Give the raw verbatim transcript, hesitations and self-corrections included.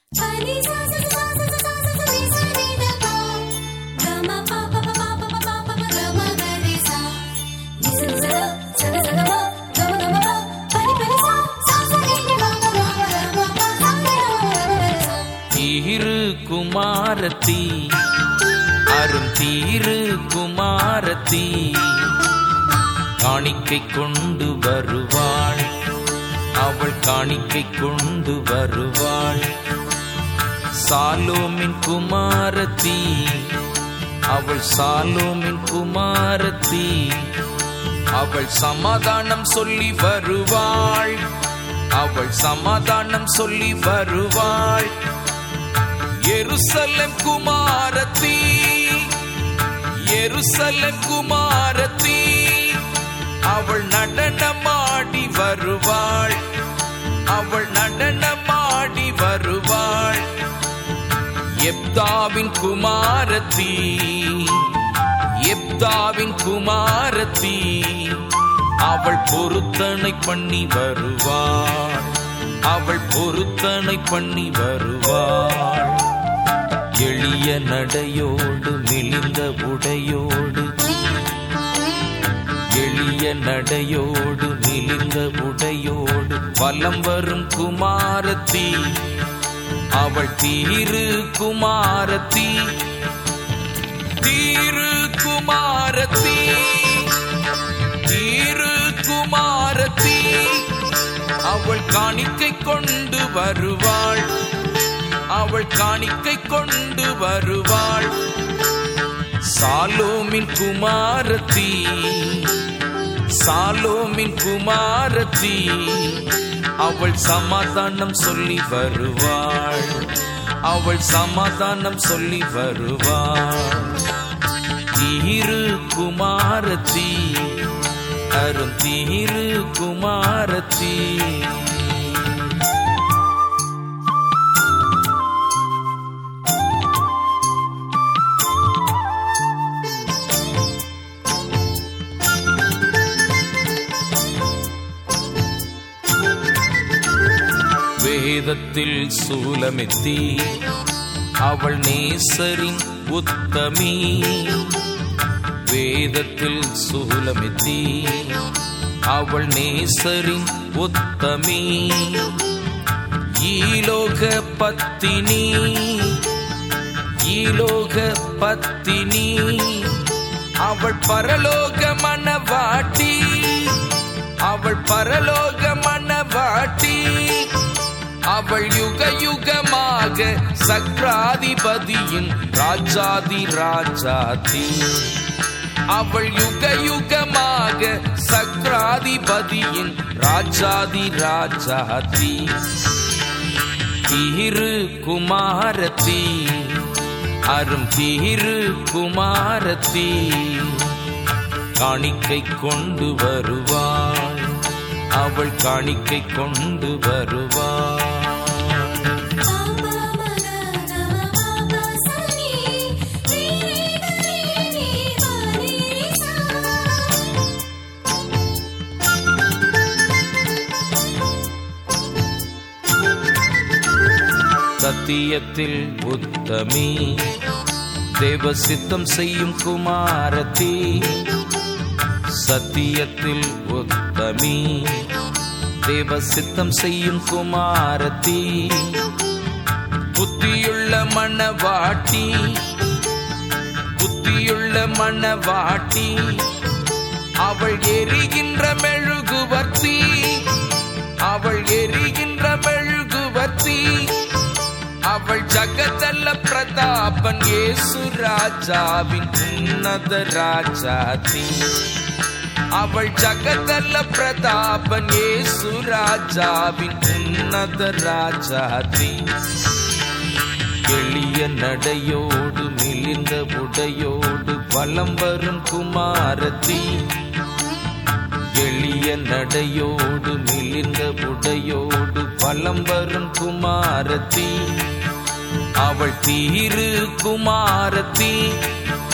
குமாரத்தி அரும் தீரு குமாரத்தி காணிக்கை கொண்டு வருவாள், அவள் காணிக்கை கொண்டு வருவாள். சாலோமின் குமாரத்தி, அவள் சாலோமின் குமாரத்தி, அவள் சமாதானம் சொல்லி வருவாள், அவள் சமாதானம் சொல்லி வருவாள். எருசலேம் குமாரத்தி, எருசலேம் குமாரத்தி, அவள் நடனமாடி வருவாள், அவள் நடனமாடி வருவாள். எப்தாவின் குமாரத்தி, எப்தாவின் குமாரத்தி, அவள் பொருத்தனை பண்ணி வருவாள், அவள் பொருத்தனை பண்ணி வருவாள். எளிய நடையோடு மெலிந்த உடையோடு, எளிய நடையோடு மெலிந்த உடையோடு வலம் வரும் குமாரத்தி, அவள் தீரு குமாரத்தி, தீரு குமாரத்தி, தீரு குமாரத்தி, அவள் காணிக்கை கொண்டு வருவாள், அவள் காணிக்கை கொண்டு வருவாள். சாலோமின் குமாரத்தி, சாலோமின் குமாரத்தி, அவள் சமாதானம் சொல்லி வருவாள், அவள் சமாதானம் சொல்லி வருவாள். தீரு குமாரத்தி அரும் தீரு குமாரத்தி. வேதத்தில் சூலமெத்தி, அவள் நேசரின் உத்தமி, வேதத்தில் சூலமெத்தி, அவள் நேசரின் உத்தமி. ஈலோக பத்தினி, ஈலோக பத்தினி, அவள் பரலோக மணவாட்டி, அவள் பரலோக மணவாட்டி. அவள் யுக யுகமாக சக்ராதிபதியின் ராஜாதி ராஜாதி, அவள் யுக யுகமாக சக்ராதிபதியின் ராஜாதி ராஜாதி. தீரு குமாரத்தி அரும் தீரு குமாரத்தி, காணிக்கை கொண்டு வருவாள், அவள் காணிக்கை கொண்டு வருவாள். சத்தியத்தில் உத்தமி, தேவ சித்தம் செய்யும் குமாரத்தி, சத்தியத்தில் உத்தமி, தேவ சித்தம் செய்யும் குமாரத்தி. புத்தியுள்ள மணவாட்டி, புத்தியுள்ள மணவாட்டி, அவள் எரிகின்ற மெழுகுவர்த்தி, அவள் எரிகின்ற மெழுகுவர்த்தி. அவள் ஜகதல்ல பிரதாபன் இயேசு ராஜாவின் உன்னத ராஜாதி, அவள் ஜகதல்ல பிரதாபன் இயேசு ராஜாவின் உன்னத ராஜாதி. எளிய நடையோடு மெலிந்த உடையோடு வலம் வரும் குமாரத்தி, எளிய நடையோடு மெலிந்த உடையோடு வலம் வரும் குமாரத்தி. அவள் தீரு குமாரத்தி,